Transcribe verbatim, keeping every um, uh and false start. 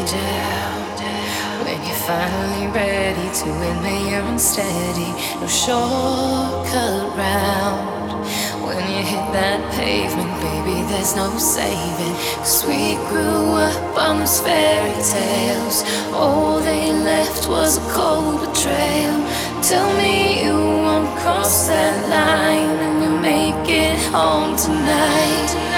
down. When you're finally ready to admit you're unsteady, no shortcut round. When you hit that pavement, baby, there's no saving. 'Cause we grew up on those fairy tales. All they left was a cold betrayal. Tell me you won't cross that line and you'll make it home tonight.